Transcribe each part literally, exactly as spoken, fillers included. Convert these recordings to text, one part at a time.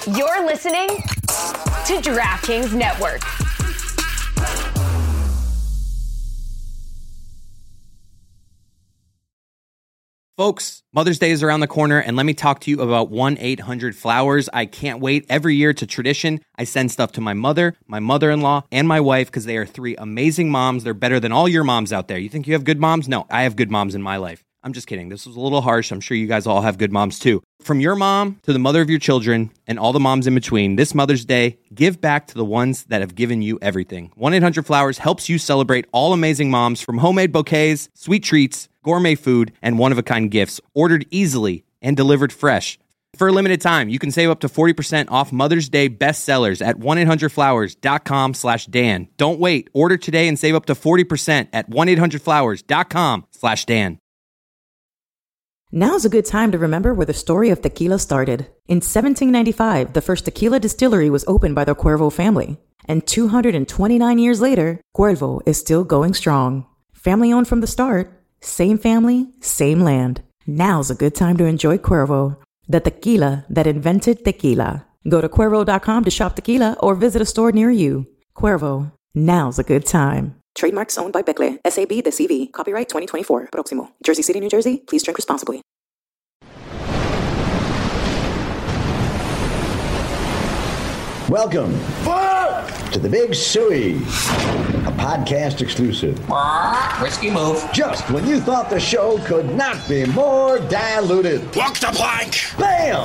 You're listening to DraftKings Network. Folks, Mother's Day is around the corner, and let me talk to you about one eight hundred flowers. I can't wait. Every year, it's a tradition. I send stuff to my mother, my mother-in-law, and my wife because they are three amazing moms. They're better than all your moms out there. You think you have good moms? No, I have good moms in my life. I'm just kidding. This was a little harsh. I'm sure you guys all have good moms too. From your mom to the mother of your children and all the moms in between, this Mother's Day, give back to the ones that have given you everything. one eight hundred flowers helps you celebrate all amazing moms, from homemade bouquets, sweet treats, gourmet food, and one-of-a-kind gifts, ordered easily and delivered fresh. For a limited time, you can save up to forty percent off Mother's Day bestsellers at one eight hundred flowers dot com slash Dan. Don't wait. Order today and save up to forty percent at one eight hundred flowers dot com slash Dan. Now's a good time to remember where the story of tequila started. In seventeen ninety-five, the first tequila distillery was opened by the Cuervo family. And two hundred twenty-nine years later, Cuervo is still going strong. Family owned from the start, same family, same land. Now's a good time to enjoy Cuervo, the tequila that invented tequila. Go to Cuervo dot com to shop tequila or visit a store near you. Cuervo, now's a good time. Trademarks owned by Becle, S A B de C V. Copyright twenty twenty-four. Proximo. Jersey City, New Jersey. Please drink responsibly. Welcome to the Big Suey, a podcast exclusive. Risky move. Just when you thought the show could not be more diluted. Walk the plank. Bam!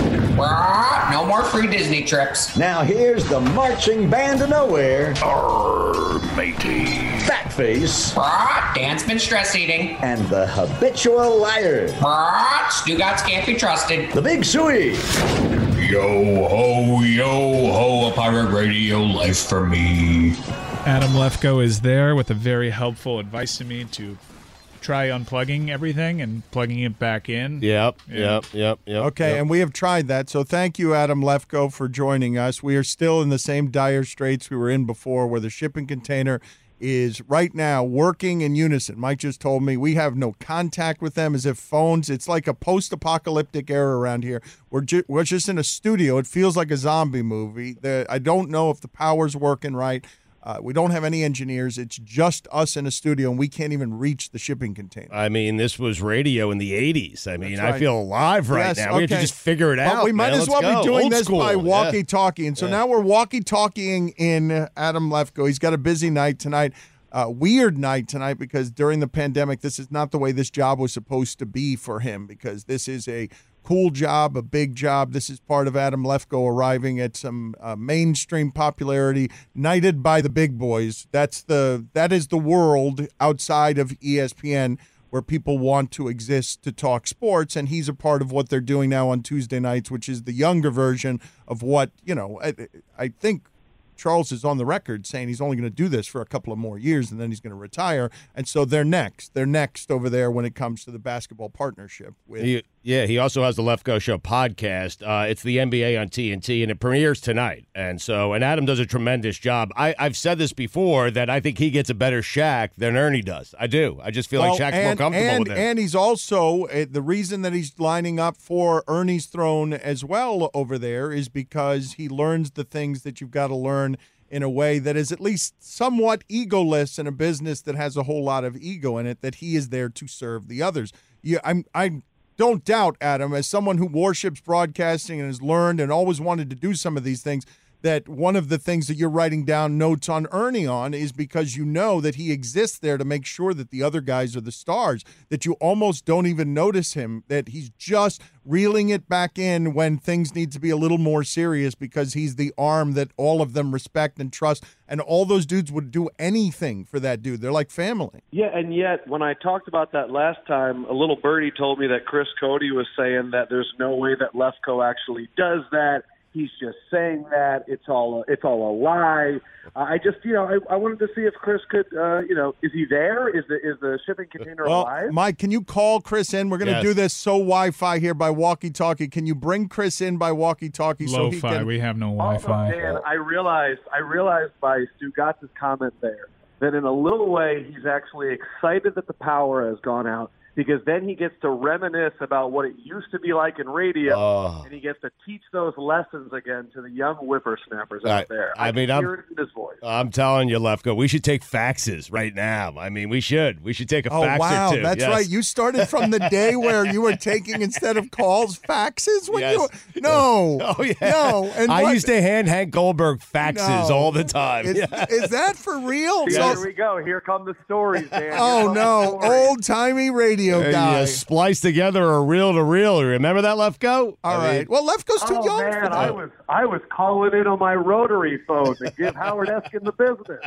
No more free Disney trips. Now here's the marching band of nowhere. Arr, matey. Fatface. Dan's been stress eating. And the habitual liar. Stugatz can't be trusted. The Big Suey. Yo ho, yo ho, a pirate radio life for me. Adam Lefkoe is there with a very helpful advice to me to try unplugging everything and plugging it back in. Yep, Yeah. yep, yep, yep. Okay, yep. and we have tried that. So thank you, Adam Lefkoe, for joining us. We are still in the same dire straits we were in before, where the shipping container is right now working in unison. Mike just told me we have no contact with them, as if phones, it's like a post-apocalyptic era around here. We're, ju- we're just in a studio. It feels like a zombie movie. The, I don't know if the power's working right. Uh, we don't have any engineers. It's just us in a studio, and we can't even reach the shipping container. I mean, this was radio in the eighties. I mean, Right. I feel alive right Yes, now. We have to okay. just figure it But out. we might man. as Let's well go. be doing Old this school. by Yeah. walkie-talkie. And so Yeah. now we're walkie-talkieing in uh, Adam Lefkoe. He's got a busy night tonight, uh, weird night tonight, because during the pandemic, this is not the way this job was supposed to be for him, because this is a cool job, a big job. This is part of Adam Lefkoe arriving at some uh, mainstream popularity, knighted by the big boys. That's the that is the world outside of E S P N, where people want to exist to talk sports, and he's a part of what they're doing now on Tuesday nights, which is the younger version of what, you know, I, I think Charles is on the record saying he's only going to do this for a couple of more years and then he's going to retire. And so they're next. They're next over there when it comes to the basketball partnership. With He, yeah, he also has the Lefkoe Show podcast. Uh, it's the N B A on T N T, and it premieres tonight. And so, and Adam does a tremendous job. I, I've said this before, that I think he gets a better Shaq than Ernie does. I do. I just feel Well, like Shaq's and, more comfortable and, with him. And he's also, uh, the reason that he's lining up for Ernie's throne as well over there is because he learns the things that you've got to learn in a way that is at least somewhat egoless in a business that has a whole lot of ego in it, that he is there to serve the others. Yeah, I'm, I don't doubt, Adam, as someone who worships broadcasting and has learned and always wanted to do some of these things, that one of the things that you're writing down notes on Ernie on is because you know that he exists there to make sure that the other guys are the stars, that you almost don't even notice him, that he's just reeling it back in when things need to be a little more serious, because he's the arm that all of them respect and trust, and all those dudes would do anything for that dude. They're like family. Yeah, and yet when I talked about that last time, a little birdie told me that Chris Cody was saying that there's no way that Lefkoe actually does that. He's just saying that. It's all a, it's all a lie. Uh, I just, you know, I, I wanted to see if Chris could, uh, you know, is he there? Is the is the shipping container Well, alive? Mike, can you call Chris in? We're going to Yes. do this so Wi-Fi here by walkie-talkie. Can you bring Chris in by walkie-talkie so he Lo-fi. can? We have no Also, Wi-Fi. Dan, I realized I realized by Stu Gotz's comment there that in a little way he's actually excited that the power has gone out, because then he gets to reminisce about what it used to be like in radio, Oh. and he gets to teach those lessons again to the young whippersnappers out I- there. I I, mean, can I'm- hear it in his voice. I'm telling you, Lefko, we should take faxes right now. I mean, we should. We should take a Oh, fax wow. or two. That's Yes. right. You started from the day where you were taking, instead of calls, faxes? When Yes. you were, no. Oh, yeah. No. And I what- used to hand Hank Goldberg faxes No. all the time. Is, Yeah. is that for real? See, So- Here we go. Here come the stories, man. Here oh, come the no. stories. Old timey radio And guy. you splice together a reel to reel. Remember that, Lefko? All I right. mean, Well, Lefko's too Oh young man, for that. I was I was calling in on my rotary phone to give Howard Eskin the business.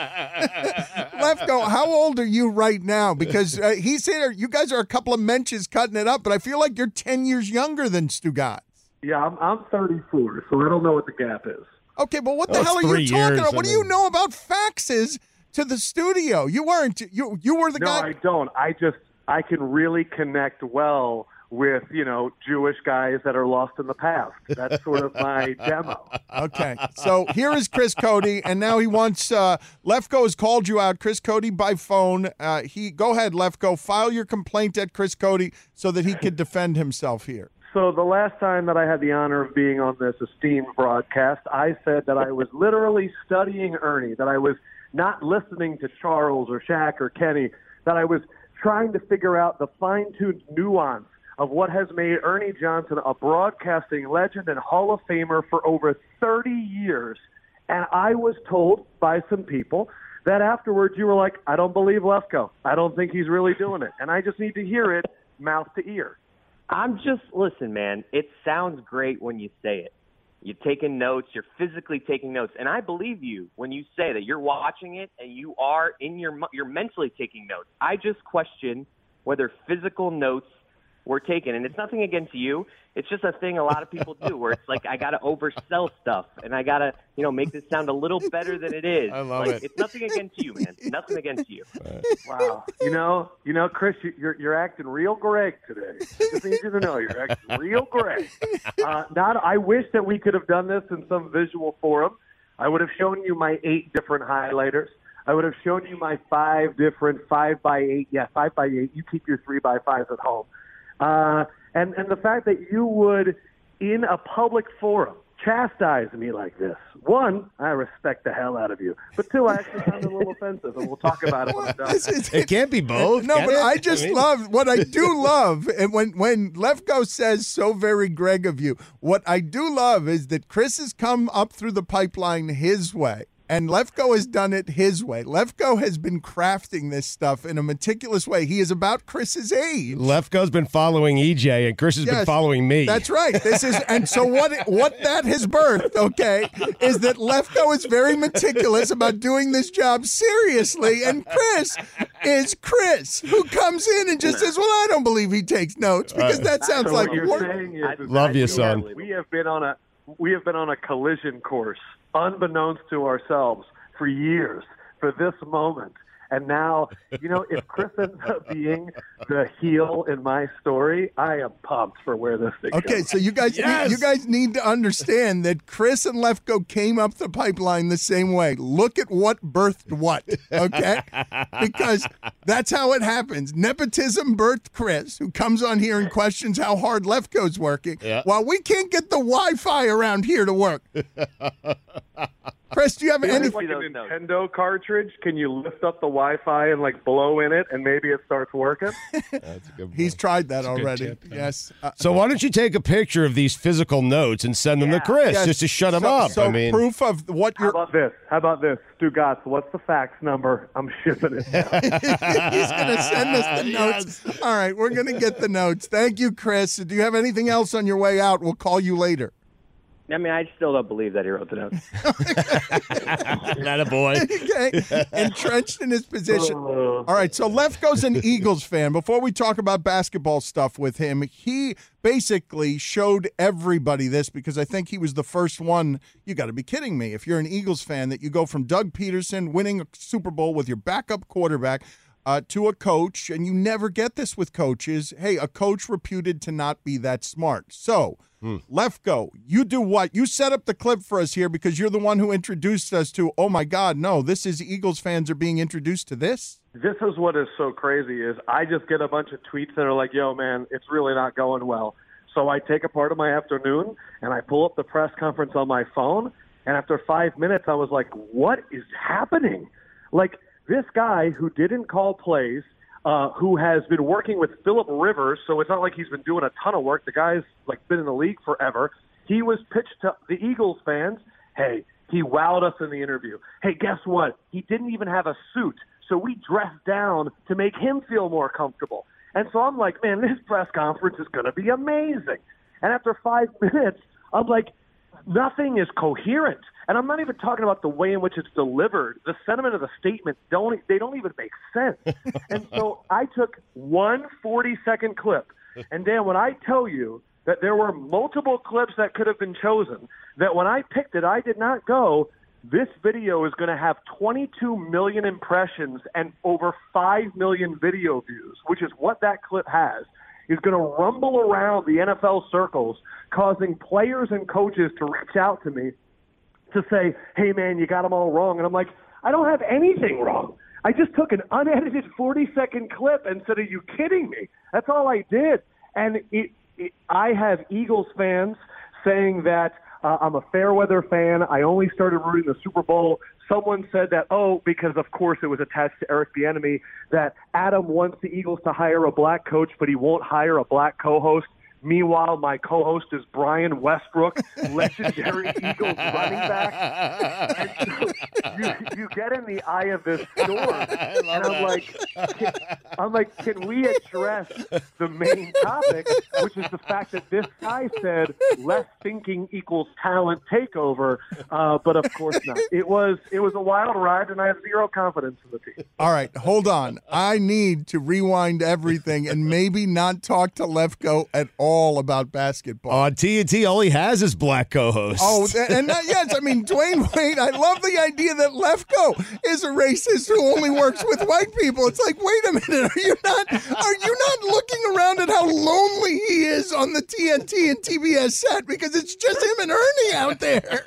Lefko, how old are you right now? Because uh, he's here. You guys are a couple of menches cutting it up, but I feel like you're ten years younger than Stugatz. Yeah, I'm I'm thirty-four, so I don't know what the gap is. Okay, but what the Well, it's hell are you three talking years, about? I What do mean- you know about faxes to the studio? You weren't. You you were the No, guy. I don't. I just I can really connect well with, you know, Jewish guys that are lost in the past. That's sort of my demo. Okay, so here is Chris Cody, and now he wants. Uh, Lefko has called you out, Chris Cody, by phone. Uh, he go ahead, Lefko, file your complaint at Chris Cody so that he could defend himself here. So the last time that I had the honor of being on this esteemed broadcast, I said that I was literally studying Ernie, that I was not listening to Charles or Shaq or Kenny, that I was trying to figure out the fine-tuned nuance of what has made Ernie Johnson a broadcasting legend and Hall of Famer for over thirty years. And I was told by some people that afterwards you were like, I don't believe Lefko. I don't think he's really doing it. And I just need to hear it mouth to ear. I'm just, listen, man, it sounds great when you say it. You're taking notes, you're physically taking notes. And I believe you when you say that you're watching it and you are in your, you're mentally taking notes. I just question whether physical notes were taken. And it's nothing against you. It's just a thing a lot of people do where it's like, I got to oversell stuff and I got to, you know, make this sound a little better than it is. I love like, it. It's nothing against you, man. Nothing against you. Wow. You know, you know, Chris, you- you're you're acting real Greg today. Just need you to know you're acting real Greg. Uh, not. I wish that we could have done this in some visual forum. I would have shown you my eight different highlighters. I would have shown you my five different five by eight. Yeah, five by eight. You keep your three by fives at home. Uh, and and the fact that you would, in a public forum, chastise me like this. One, I respect the hell out of you. But two, I actually found it a little offensive, and we'll talk about it when I'm done. It's- it's- It can't be both. No, can but it? I just mean- love what I do love, and when when Lefko says so very Greg of you, what I do love is that Chris has come up through the pipeline his way. And Lefko has done it his way. Lefko has been crafting this stuff in a meticulous way. He is about Chris's age. Lefko's been following E J, and Chris has been Yes, following me. That's right. This is, and so what? What that has birthed, okay, is that Lefko is very meticulous about doing this job seriously, and Chris is Chris, who comes in and just says, "Well, I don't believe he takes notes because that sounds So like what you're work." saying is, is Love that you, we son. have- We have been on a we have been on a collision course, unbeknownst to ourselves, for years for this moment. And now, you know, if Chris ends up being the heel in my story, I am pumped for where this thing Okay, goes. so you guys, Yes! you guys need to understand that Chris and Lefko came up the pipeline the same way. Look at what birthed what, okay? Because that's how it happens. Nepotism birthed Chris, who comes on here and questions how hard Lefko's working, Yeah. while we can't get the Wi-Fi around here to work. Chris, do you have Is any? it like a Nintendo cartridge? Can you lift up the Wi-Fi and like blow in it, and maybe it starts working? That's a good point. He's tried that a good already. tip, though. Yes. Uh, So why don't you take a picture of these physical notes and send them to Chris yes. just to shut him so, up? So I mean, proof of what How you're. about this? How about this? Stugatz, what's the fax number? I'm shipping it. Now. He's going to send us the notes. All right, we're going to get the notes. Thank you, Chris. Do you have anything else on your way out? We'll call you later. I mean, I still don't believe that he wrote the notes. not a boy. Okay, entrenched in his position. All right, so Lefko's an Eagles fan. Before we talk about basketball stuff with him, he basically showed everybody this because I think he was the first one. You got to be kidding me. If you're an Eagles fan, that you go from Doug Peterson winning a Super Bowl with your backup quarterback, uh, to a coach, and you never get this with coaches. Hey, a coach reputed to not be that smart. So, hmm. Lefko, you do what? You set up the clip for us here because you're the one who introduced us to, oh, my God, no, this is Eagles fans are being introduced to this? This is what is so crazy is I just get a bunch of tweets that are like, yo, man, it's really not going well. So I take a part of my afternoon, and I pull up the press conference on my phone, and after five minutes, I was like, what is happening? Like, this guy who didn't call plays, uh, who has been working with Phillip Rivers, so it's not like he's been doing a ton of work. The guy's, like, been in the league forever. He was pitched to the Eagles fans, hey, he wowed us in the interview. Hey, guess what? He didn't even have a suit, so we dressed down to make him feel more comfortable. And so I'm like, man, this press conference is going to be amazing. And after five minutes, I'm like, nothing is coherent. And I'm not even talking about the way in which it's delivered. The sentiment of the statement, don't they don't even make sense. And so I took one forty-second clip. And, Dan, when I tell you that there were multiple clips that could have been chosen, that when I picked it, I did not go, this video is going to have twenty-two million impressions and over five million video views, which is what that clip has, is going to rumble around the N F L circles, causing players and coaches to reach out to me to say, hey, man, you got them all wrong. And I'm like, I don't have anything wrong. I just took an unedited forty-second clip and said, are you kidding me? That's all I did. And it, it, I have Eagles fans saying that uh, I'm a fair-weather fan. I only started rooting the Super Bowl. Someone said that, oh, because, of course, it was attached to Eric Bieniemy, that Adam wants the Eagles to hire a black coach, but he won't hire a black co-host. Meanwhile, my co-host is Brian Westbrook, legendary Eagles running back. And so you, you get in the eye of this storm, and I'm that. like, can, I'm like, can we address the main topic, which is the fact that this guy said less thinking equals talent takeover, uh, but of course not. It was it was a wild ride, and I have zero confidence in the team. All right, hold on. I need to rewind everything and maybe not talk to Lefko at all. All about basketball. On T N T, all he has is black co-hosts. Oh, and that, yes, I mean, Dwayne Wade, I love the idea that Lefko is a racist who only works with white people. It's like, wait a minute, are you not are you not looking around at how lonely he is on the T N T and T B S set because it's just him and Ernie out there?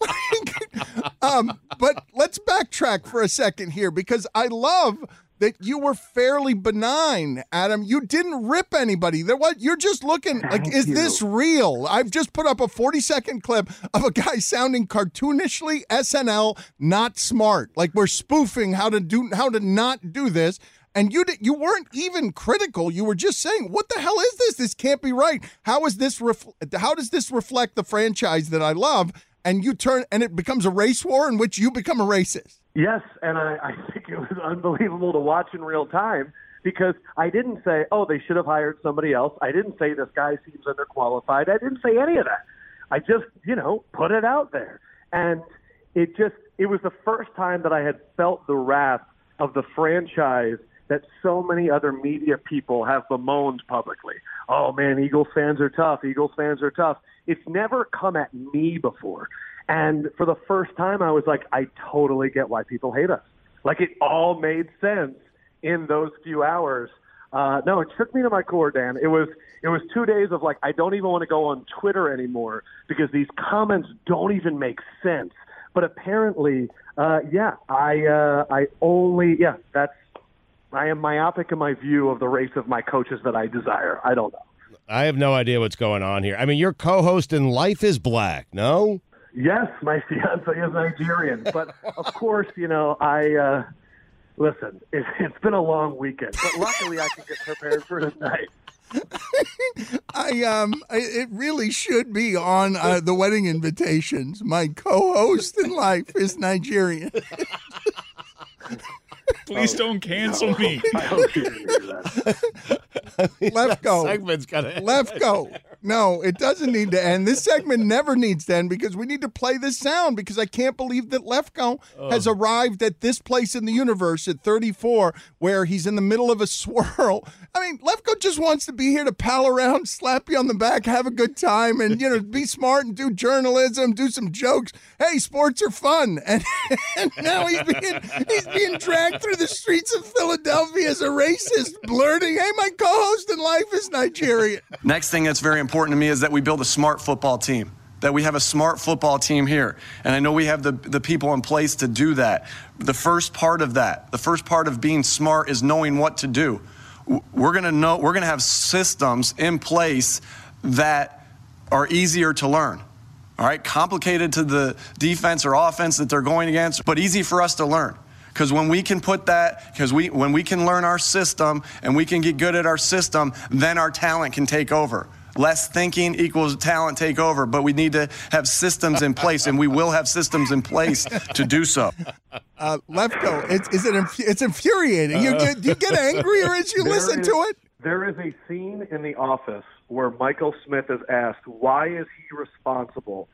um, but let's backtrack for a second here because I love that you were fairly benign, Adam. You didn't rip anybody. There, what you're just looking like, Thank is you. this real? I've just put up a forty-second clip of a guy sounding cartoonishly S N L, not smart. Like we're spoofing how to do, how to not do this. And you did, you weren't even critical. You were just saying, "What the hell is this? This can't be right. How is this? Ref- how does this reflect the franchise that I love?" And you turn, and it becomes a race war in which you become a racist. Yes, and I, I think it was unbelievable to watch in real time because I didn't say, oh, they should have hired somebody else. I didn't say this guy seems underqualified. I didn't say any of that. I just, you know, put it out there. And it just, it was the first time that I had felt the wrath of the franchise that so many other media people have bemoaned publicly. Oh, man, Eagles fans are tough. Eagles fans are tough. It's never come at me before. And for the first time, I was like, I totally get why people hate us. Like, it all made sense in those few hours. Uh, no, it shook me to my core, Dan. It was it was two days of, like, I don't even want to go on Twitter anymore because these comments don't even make sense. But apparently, uh, yeah, I uh, I only, yeah, that's, I am myopic in my view of the race of my coaches that I desire. I don't know. I have no idea what's going on here. I mean, your co-host in Life is Black, no? Yes, my fiance is Nigerian, but of course, you know, I uh, listen. It, it's been a long weekend, but luckily I can get prepared for tonight. I um, I, it really should be on uh, the wedding invitations. My co-host in Life is Nigerian. Please oh, don't cancel no. me. I hope you didn't hear that. Lefko. Segment's gotta Lefko. No, it doesn't need to end. This segment never needs to end because we need to play this sound because I can't believe that Lefko oh. has arrived at this place in the universe at thirty-four where he's in the middle of a swirl. I mean, Lefko just wants to be here to pal around, slap you on the back, have a good time, and, you know, be smart and do journalism, do some jokes. Hey, sports are fun. And, and now he's being, he's being dragged through the streets of Philadelphia as a racist, blurting, hey, my co-host in life is Nigerian. Next thing that's very important to me is that we build a smart football team, that we have a smart football team here. And I know we have the, the people in place to do that. The first part of that, the first part of being smart is knowing what to do. We're going to know, we're going to have systems in place that are easier to learn. All right, complicated to the defense or offense that they're going against, but easy for us to learn. Because when we can put that, because we when we can learn our system and we can get good at our system, then our talent can take over. Less thinking equals talent take over, but we need to have systems in place, and we will have systems in place to do so. Uh, Lefko, it's is it it's infuriating. You get, do you get angrier as you there listen is, to it? There is a scene in The Office where Michael Smith is asked, why is he responsible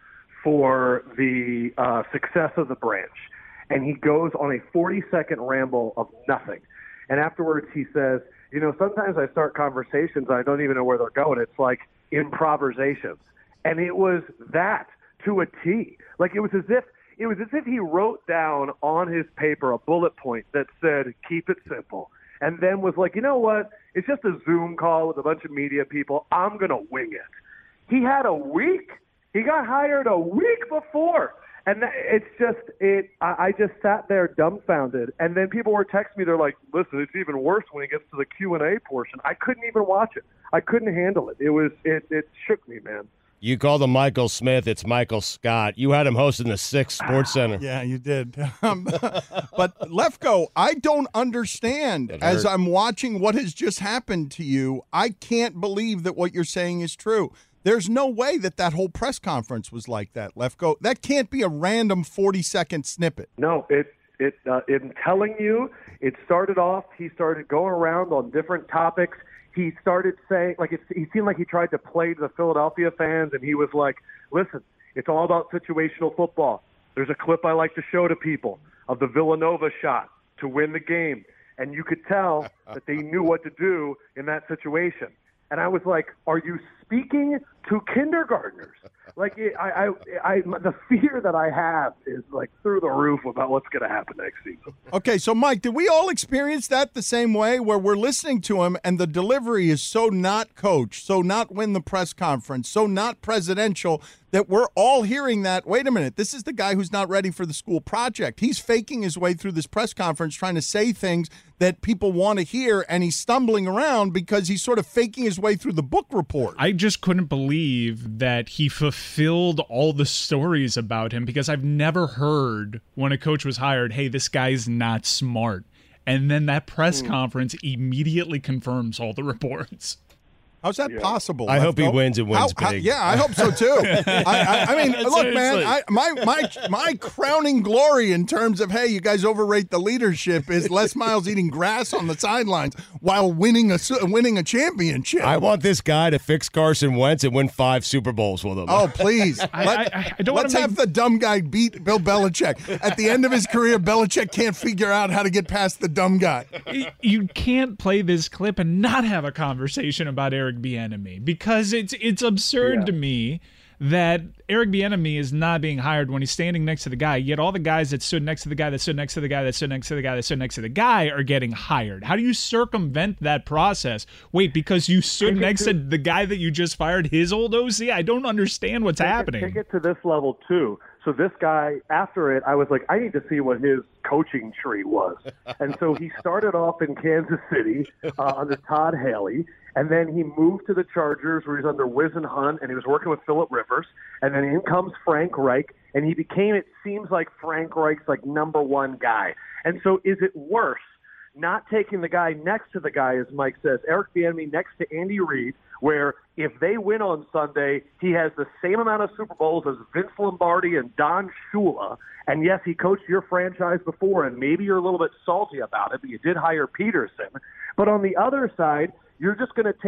for the uh, success of the branch? And he goes on a forty-second ramble of nothing. And afterwards he says, you know, sometimes I start conversations and I don't even know where they're going. It's like improvisations. And it was that to a T. Like it was as if it was as if he wrote down on his paper a bullet point that said, keep it simple. And then was like, you know what? It's just a Zoom call with a bunch of media people. I'm going to wing it. He had a week. He got hired a week before. And it's just, it. I just sat there dumbfounded. And then people were texting me. They're like, listen, it's even worse when it gets to the Q and A portion. I couldn't even watch it. I couldn't handle it. It was, it, it shook me, man. You called him Michael Smith. It's Michael Scott. You had him hosting the Six Sports Center. Yeah, you did. Um, but Lefko, I don't understand. As I'm watching what has just happened to you, I can't believe that what you're saying is true. There's no way that that whole press conference was like that, Lefko. That can't be a random forty-second snippet. No, it, it, uh, in telling you, it started off, he started going around on different topics. He started saying, like, it, he seemed like he tried to play to the Philadelphia fans, and he was like, listen, it's all about situational football. There's a clip I like to show to people of the Villanova shot to win the game, and you could tell that they knew what to do in that situation. And I was like, are you speaking to kindergartners? Like, I, I, I, the fear that I have is like through the roof about what's going to happen next season. Okay, so Mike, did we all experience that the same way, where we're listening to him and the delivery is so not coach, so not win the press conference, so not presidential, that we're all hearing that, wait a minute, this is the guy who's not ready for the school project. He's faking his way through this press conference, trying to say things that people want to hear, and he's stumbling around because he's sort of faking his way through the book report. I just couldn't believe that he fulfilled all the stories about him, because I've never heard when a coach was hired, hey, this guy's not smart. And then that press mm. conference immediately confirms all the reports. How's that yeah. possible? I Lefko? hope he wins and wins how, big. How, yeah, I hope so too. I, I, I mean, look, Seriously. man, I, my my my crowning glory in terms of, hey, you guys overrate the leadership is Les Miles eating grass on the sidelines while winning a winning a championship. I want this guy to fix Carson Wentz and win five Super Bowls with him. Oh, please. I, Let, I, I don't let's make... have the dumb guy beat Bill Belichick. At the end of his career, Belichick can't figure out how to get past the dumb guy. You can't play this clip and not have a conversation about Eric Bieniemy. Because it's it's absurd yeah. to me that Eric Bieniemy is not being hired when he's standing next to the guy, yet all the guys that stood next to the guy, that stood next to the guy, that stood next to the guy, that stood next to the guy are getting hired. How do you circumvent that process? Wait, because you stood next to, to the guy that you just fired, his old O C? I don't understand what's take happening. It, take it to this level, too. So this guy, after it, I was like, I need to see what his coaching tree was. And so he started off in Kansas City uh, under Todd Haley, and then he moved to the Chargers where he's under Wizen Hunt, and he was working with Phillip Rivers. And then in comes Frank Reich, and he became, it seems like, Frank Reich's like number one guy. And so is it worse not taking the guy next to the guy, as Mike says, Eric Bieniemy next to Andy Reid, where if they win on Sunday, he has the same amount of Super Bowls as Vince Lombardi and Don Shula. And yes, he coached your franchise before, and maybe you're a little bit salty about it, but you did hire Peterson. But on the other side, you're just going to take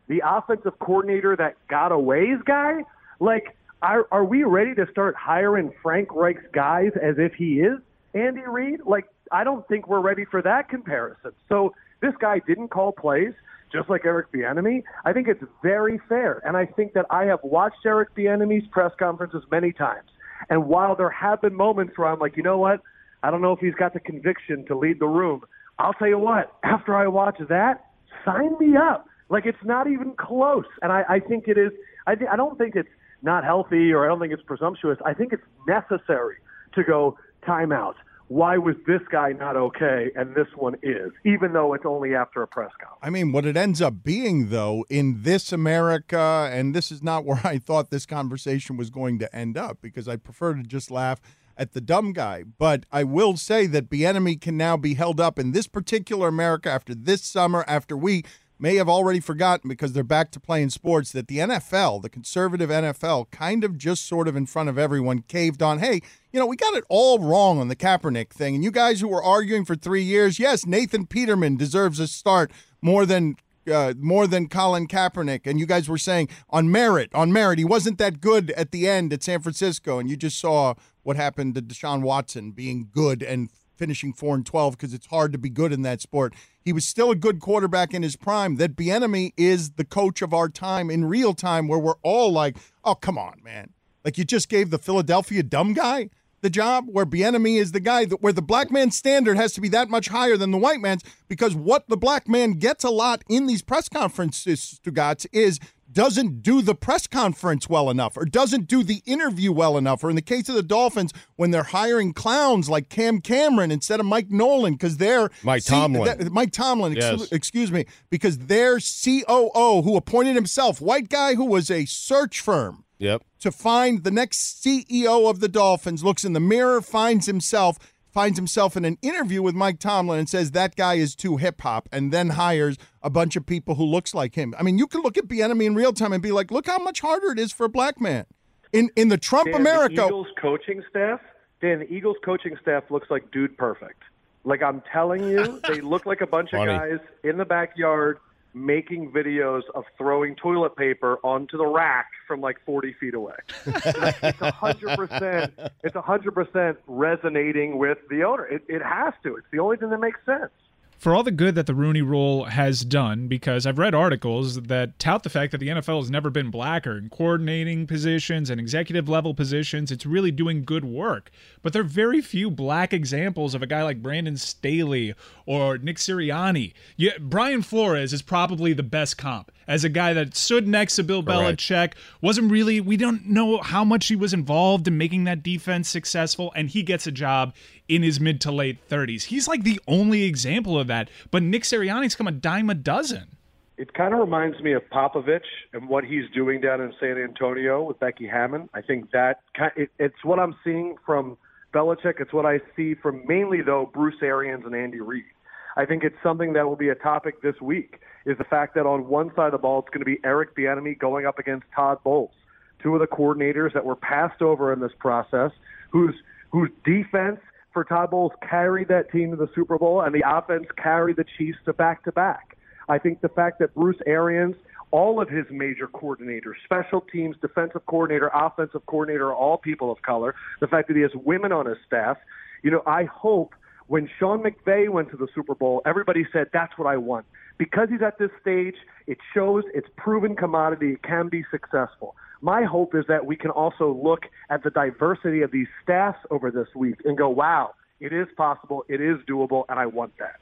the offensive coordinator that got away's guy? Like, are, are we ready to start hiring Frank Reich's guys as if he is Andy Reid? Like, I don't think we're ready for that comparison. So this guy didn't call plays, just like Eric Bieniemy. I think it's very fair, and I think that I have watched Eric Bieniemy's press conferences many times. And while there have been moments where I'm like, you know what, I don't know if he's got the conviction to lead the room, I'll tell you what, after I watch that, sign me up. Like, it's not even close. And I, I think it is, I, th- I don't think it's not healthy or I don't think it's presumptuous. I think it's necessary to go timeout. Why was this guy not okay and this one is, even though it's only after a press conference? I mean, what it ends up being, though, in this America, and this is not where I thought this conversation was going to end up, because I prefer to just laugh at the dumb guy. But I will say that Bieniemy can now be held up in this particular America after this summer, after we may have already forgotten, because they're back to playing sports, that the N F L, the conservative N F L, kind of just sort of in front of everyone caved on, hey, you know, we got it all wrong on the Kaepernick thing. And you guys who were arguing for three years, yes, Nathan Peterman deserves a start more than uh, more than Colin Kaepernick. And you guys were saying on merit, on merit, he wasn't that good at the end at San Francisco. And you just saw what happened to Deshaun Watson being good and finishing four and twelve, because it's hard to be good in that sport. He was still a good quarterback in his prime. That Bieniemy is the coach of our time in real time, where we're all like, oh, come on, man. Like, you just gave the Philadelphia dumb guy the job, where Bieniemy is the guy that, where the black man's standard has to be that much higher than the white man's, because what the black man gets a lot in these press conferences, Stugotz, is doesn't do the press conference well enough, or doesn't do the interview well enough, or in the case of the Dolphins, when they're hiring clowns like Cam Cameron instead of Mike Nolan, because they're Mike Tomlin, C- that, Mike Tomlin, yes. excuse, excuse me, because their C O O, who appointed himself, white guy who was a search firm, yep, to find the next C E O of the Dolphins, looks in the mirror, finds himself. finds himself in an interview with Mike Tomlin and says that guy is too hip-hop, and then hires a bunch of people who looks like him. I mean, you can look at Bieniemy in real time and be like, look how much harder it is for a black man. In in the Trump Dan, America. The Eagles coaching staff, Dan, the Eagles coaching staff looks like Dude Perfect. Like, I'm telling you, they look like a bunch Funny. of guys in the backyard making videos of throwing toilet paper onto the rack from like forty feet away. It's a hundred percent. It's a hundred percent resonating with the owner. It, it has to. It's the only thing that makes sense. For all the good that the Rooney Rule has done, because I've read articles that tout the fact that the N F L has never been blacker in coordinating positions and executive level positions. It's really doing good work. But there are very few black examples of a guy like Brandon Staley or Nick Sirianni. Yeah, Brian Flores is probably the best comp as a guy that stood next to Bill Belichick, wasn't really, we don't know how much he was involved in making that defense successful, and he gets a job in his mid to late thirties. He's like the only example of that, but Nick Sirianni's come a dime a dozen. It kind of reminds me of Popovich and what he's doing down in San Antonio with Becky Hammon. I think that it, it's what I'm seeing from Belichick. It's what I see from mainly, though, Bruce Arians and Andy Reid. I think it's something that will be a topic this week, is the fact that on one side of the ball, it's going to be Eric Bieniemy going up against Todd Bowles, two of the coordinators that were passed over in this process, whose whose defense for Todd Bowles carried that team to the Super Bowl, and the offense carried the Chiefs to back-to-back. I think the fact that Bruce Arians, all of his major coordinators, special teams, defensive coordinator, offensive coordinator, are all people of color, the fact that he has women on his staff, you know, I hope when Sean McVay went to the Super Bowl, everybody said, that's what I want. Because he's at this stage, it shows it's proven commodity. It can be successful. My hope is that we can also look at the diversity of these staffs over this week and go, wow, it is possible, it is doable, and I want that.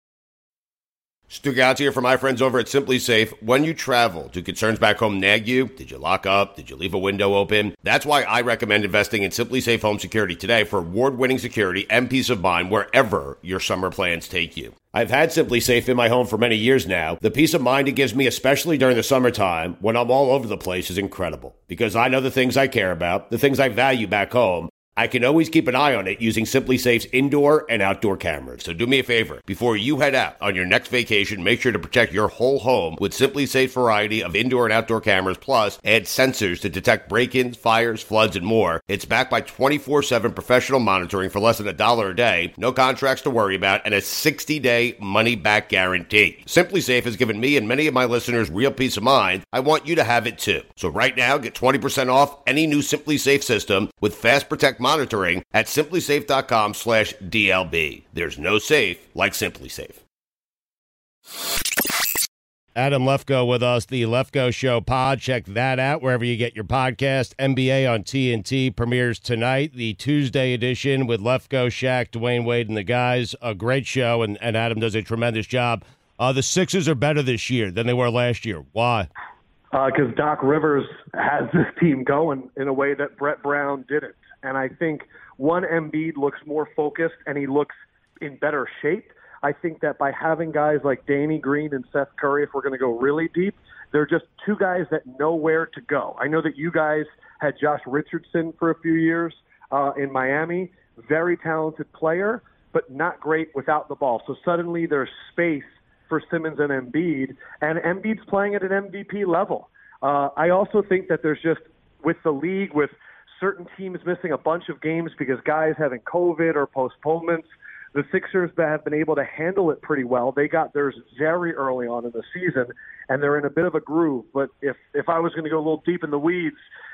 Stugotz here from my friends over at Simply Safe. When you travel, do concerns back home nag you? Did you lock up? Did you leave a window open? That's why I recommend investing in Simply Safe Home Security today for award-winning security and peace of mind wherever your summer plans take you. I've had Simply Safe in my home for many years now. The peace of mind it gives me, especially during the summertime when I'm all over the place, is incredible. Because I know the things I care about, the things I value back home, I can always keep an eye on it using Simply Safe's indoor and outdoor cameras. So do me a favor. Before you head out on your next vacation, make sure to protect your whole home with Simply Safe's variety of indoor and outdoor cameras, plus add sensors to detect break-ins, fires, floods, and more. It's backed by twenty-four seven professional monitoring for less than a dollar a day, no contracts to worry about, and a sixty-day money-back guarantee. Simply Safe has given me and many of my listeners real peace of mind. I want you to have it too. So right now, get twenty percent off any new Simply Safe system with Fast Protect monitoring at simply safe dot com slash D L B. There's no safe like Simply Safe. Adam Lefkoe with us, the Lefkoe Show pod. Check that out wherever you get your podcast. N B A on T N T premieres tonight, the Tuesday edition with Lefkoe, Shaq, Dwayne Wade, and the guys. A great show, and, and Adam does a tremendous job. Uh, the Sixers are better this year than they were last year. Why? Because uh, Doc Rivers has this team going in a way that Brett Brown didn't. And I think, one, Embiid looks more focused and he looks in better shape. I think that by having guys like Danny Green and Seth Curry, if we're going to go really deep, they're just two guys that know where to go. I know that you guys had Josh Richardson for a few years uh, in Miami. Very talented player, but not great without the ball. So suddenly there's space for Simmons and Embiid, and Embiid's playing at an M V P level. Uh, I also think that there's just, with the league, with certain teams missing a bunch of games because guys having COVID or postponements, the Sixers have been able to handle it pretty well. They got theirs very early on in the season, and they're in a bit of a groove. But if, if I was going to go a little deep in the weeds,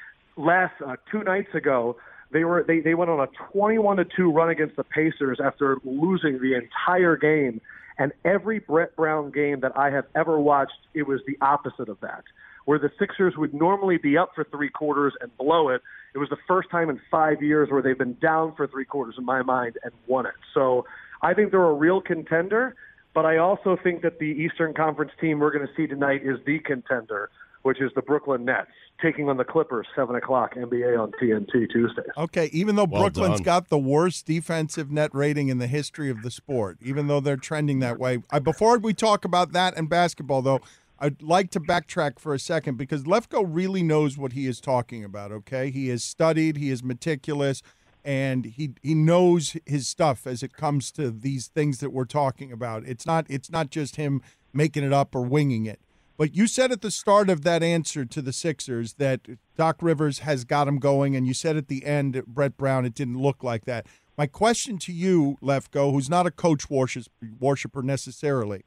last uh, two nights ago, they were they, they went on a twenty-one to two run against the Pacers after losing the entire game. And every Brett Brown game that I have ever watched, it was the opposite of that, where the Sixers would normally be up for three quarters and blow it. It was the first time in five years where they've been down for three quarters in my mind and won it. So I think they're a real contender, but I also think that the Eastern Conference team we're going to see tonight is the contender, which is the Brooklyn Nets, taking on the Clippers, seven o'clock, N B A on T N T Tuesday. Okay, even though Well Brooklyn's done. got the worst defensive net rating in the history of the sport, even though they're trending that way. I, before we talk about that and basketball, though, I'd like to backtrack for a second because Lefkoe really knows what he is talking about, okay? He has studied, he is meticulous, and he he knows his stuff as it comes to these things that we're talking about. It's not it's not just him making it up or winging it. But you said at the start of that answer to the Sixers that Doc Rivers has got him going, and you said at the end, at Brett Brown, it didn't look like that. My question to you, Lefkoe, who's not a coach worshiper necessarily,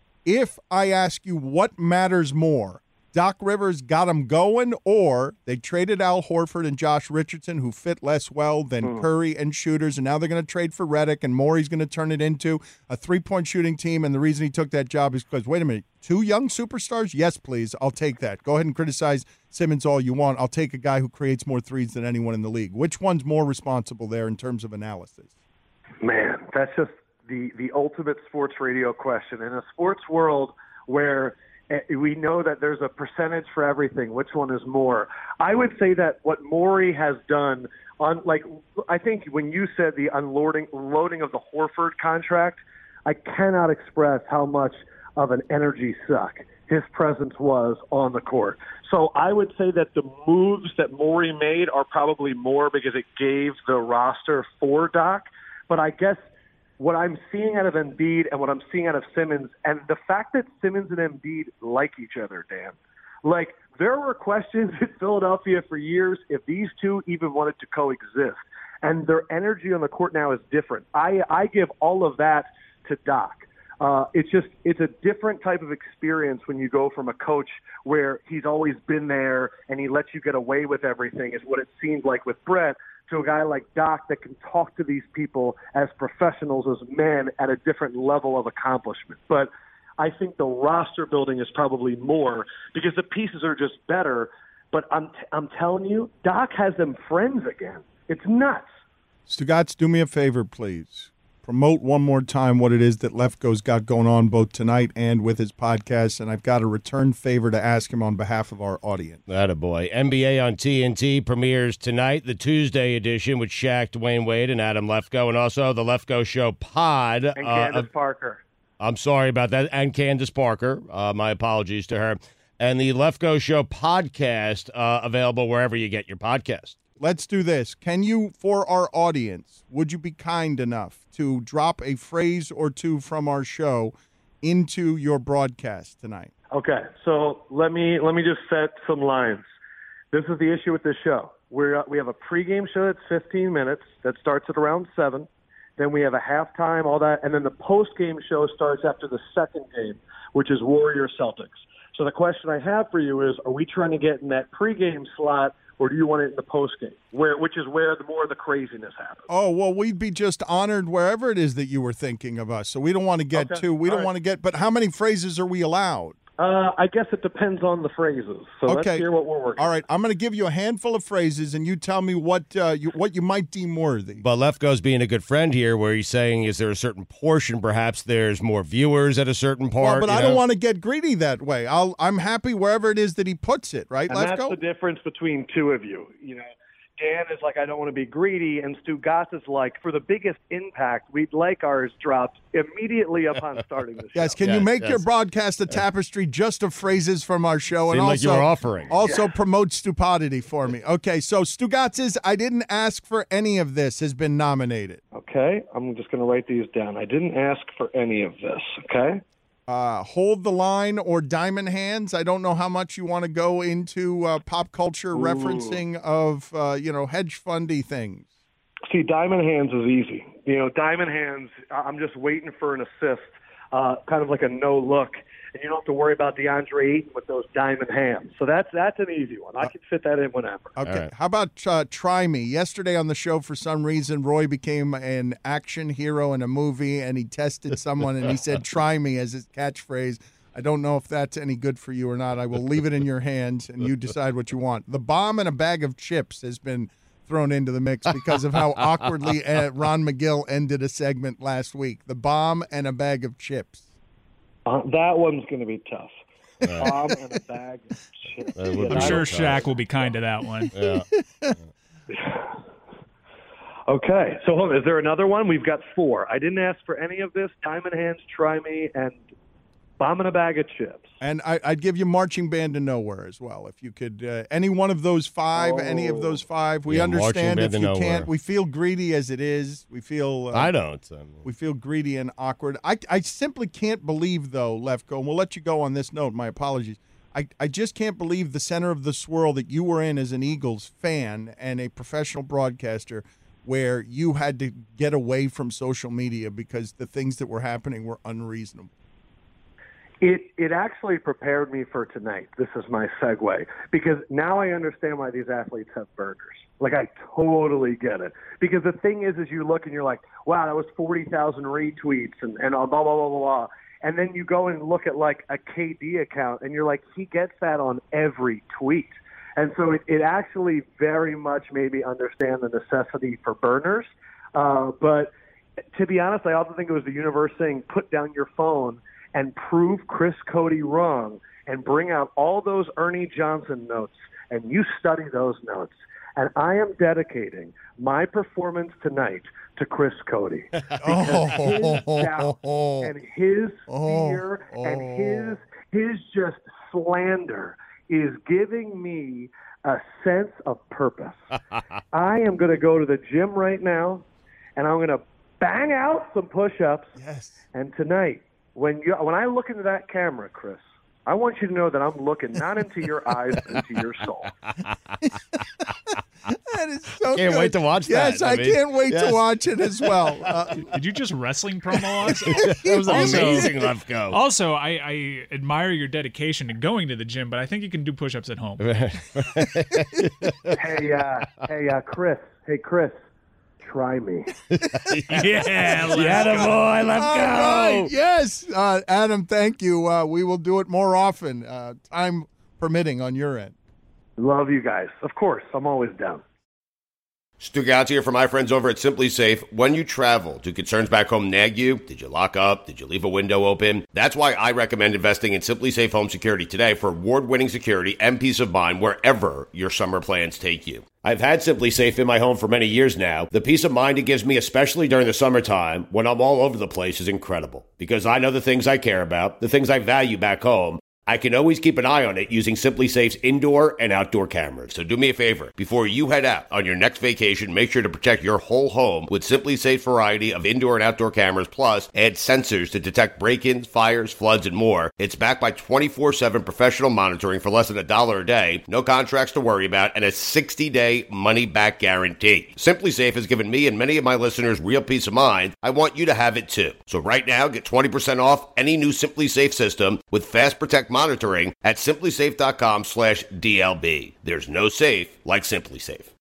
if I ask you what matters more, Doc Rivers got him going, or they traded Al Horford and Josh Richardson, who fit less well than mm. Curry and shooters, and now they're going to trade for Redick, and Morey's going to turn it into a three-point shooting team, and the reason he took that job is because, wait a minute, two young superstars? Yes, please, I'll take that. Go ahead and criticize Simmons all you want. I'll take a guy who creates more threes than anyone in the league. Which one's more responsible there in terms of analysis? Man, that's just the, the ultimate sports radio question. In a sports world where we know that there's a percentage for everything, which one is more? I would say that what Morey has done on, like, I think when you said the unloading loading of the Horford contract, I cannot express how much of an energy suck his presence was on the court. So I would say that the moves that Morey made are probably more because it gave the roster for Doc. But I guess what I'm seeing out of Embiid and what I'm seeing out of Simmons, and the fact that Simmons and Embiid like each other, Dan. Like, there were questions in Philadelphia for years if these two even wanted to coexist. And their energy on the court now is different. I, I give all of that to Doc. Uh, it's just, it's a different type of experience when you go from a coach where he's always been there and he lets you get away with everything, is what it seemed like with Brett, to a guy like Doc that can talk to these people as professionals, as men, at a different level of accomplishment. But I think the roster building is probably more because the pieces are just better. But I'm t- I'm telling you, Doc has them friends again. It's nuts. Stugotz, do me a favor, please. Promote one more time what it is that Lefkoe's got going on both tonight and with his podcast, and I've got a return favor to ask him on behalf of our audience. Attaboy. N B A on T N T premieres tonight, the Tuesday edition with Shaq, Dwayne Wade, and Adam Lefkoe, and also the Lefkoe Show pod. And Candace uh, Parker. I'm sorry about that, and Candace Parker. Uh, my apologies to her. And the Lefkoe Show podcast uh, available wherever you get your podcast. let's do this. Can you, for our audience, would you be kind enough to drop a phrase or two from our show into your broadcast tonight? Okay, so let me let me just set some lines. This is the issue with this show. We're, we have a pregame show that's fifteen minutes that starts at around seven. Then we have a halftime, all that, and then the postgame show starts after the second game, which is Warriors Celtics. So the question I have for you is, are we trying to get in that pregame slot, or do you want it in the postgame, where which is where the more of the craziness happens? Oh, well, we'd be just honored wherever it is that you were thinking of us. So we don't want to get Okay. too, we All don't right. want to get, but how many phrases are we allowed? Uh, I guess it depends on the phrases. So let's Okay. hear what we're working All right, I'm going to give you a handful of phrases, and you tell me what uh, you, what you might deem worthy. But Lefko's being a good friend here, where he's saying, is there a certain portion? Perhaps there's more viewers at a certain part. Well, but you I know? don't want to get greedy that way. I'll, I'm happy wherever it is that he puts it, right, And that's Lefko? the difference between two of you. You know, Dan is like, I don't want to be greedy, and Stu Gatz is like, for the biggest impact, we'd like ours dropped immediately upon starting the show. Yes, can you Yes, make yes. your broadcast a tapestry just of phrases from our show? Seemed and like you also, were offering. Also promote stupidity for me. Okay, so Stugatz's I Didn't Ask for Any of This has been nominated. Okay, I'm just going to write these down. I didn't ask for any of this, okay? Uh, Hold the Line or Diamond Hands. I don't know how much you want to go into uh, pop culture referencing of, uh, you know, hedge fundy things. See, Diamond Hands is easy. You know, Diamond Hands, I- I'm just waiting for an assist, uh, kind of like a no-look. And you don't have to worry about DeAndre Ayton with those diamond hands. So that's that's an easy one. I can fit that in whenever. Okay. right. How about uh, Try Me? Yesterday on the show, for some reason, Roy became an action hero in a movie, and he tested someone, and he said, try me as his catchphrase. I don't know if that's any good for you or not. I will leave it in your hands, and you decide what you want. The Bomb and a Bag of Chips has been thrown into the mix because of how awkwardly uh, Ron McGill ended a segment last week. The Bomb and a Bag of Chips. Uh, that one's going to be tough. Bomb and a bag of chips. That would I'm be sure tough. Shaq will be kind to that one. Yeah. Okay, so hold on. Is there another one? We've got four. I didn't ask for any of this. Diamond Hands, Try Me, and Bomb and a Bag of Chips. And I, I'd give you Marching Band to Nowhere as well. If you could, uh, any one of those five, any of those five. We Yeah, understand Marching if Band you to can't. Nowhere. We feel greedy as it is. We feel. Uh, I don't. I mean, We feel greedy and awkward. I, I simply can't believe, though, Lefko, and we'll let you go on this note. My apologies. I, I just can't believe the center of the swirl that you were in as an Eagles fan and a professional broadcaster, where you had to get away from social media because the things that were happening were unreasonable. It it actually prepared me for tonight. This is my segue, because now I understand why these athletes have burners. Like, I totally get it. Because the thing is, is you look and you're like, wow, that was forty thousand retweets and, and blah, blah, blah, blah, blah. And then you go and look at, like, a K D account, and you're like, he gets that on every tweet. And so it, it actually very much made me understand the necessity for burners. Uh, but to be honest, I also think it was the universe saying, put down your phone and prove Chris Cody wrong and bring out all those Ernie Johnson notes, and you study those notes. And I am dedicating my performance tonight to Chris Cody. Because his doubt and his fear and his his just slander is giving me a sense of purpose. I am going to go to the gym right now, and I'm going to bang out some push-ups. Yes. And tonight, when you when I look into that camera, Chris, I want you to know that I'm looking not into your eyes, but into your soul. That is so Can't good. wait to watch that. Yes, I I, mean, can't wait yes. to watch it as well. Uh, Did you just wrestling promo us? That was Also- amazing, Lefko. Also, I, I admire your dedication to going to the gym, but I think you can do push-ups at home. hey, uh, hey, uh, Chris. Hey, Chris. Try me. Yeah, let's Atta go. boy, Lefko. All right, yes. Uh, Adam, thank you. Uh, we will do it more often, uh, time permitting on your end. Love you guys. Of course, I'm always down. Stu Gatz here for my friends over at Simply Safe. When you travel, do concerns back home nag you? Did you lock up? Did you leave a window open? That's why I recommend investing in Simply Safe Home Security today for award-winning security and peace of mind wherever your summer plans take you. I've had Simply Safe in my home for many years now. The peace of mind it gives me, especially during the summertime when I'm all over the place, is incredible. Because I know the things I care about, the things I value back home, I can always keep an eye on it using SimpliSafe's indoor and outdoor cameras. So do me a favor. Before you head out on your next vacation, make sure to protect your whole home with SimpliSafe's variety of indoor and outdoor cameras, plus add sensors to detect break-ins, fires, floods, and more. It's backed by twenty-four seven professional monitoring for less than a dollar a day, no contracts to worry about, and a sixty-day money-back guarantee. SimpliSafe has given me and many of my listeners real peace of mind. I want you to have it too. So right now, get twenty percent off any new SimpliSafe system with Fast Protect monitoring at simplisafe.com slash DLB. There's no safe like SimpliSafe.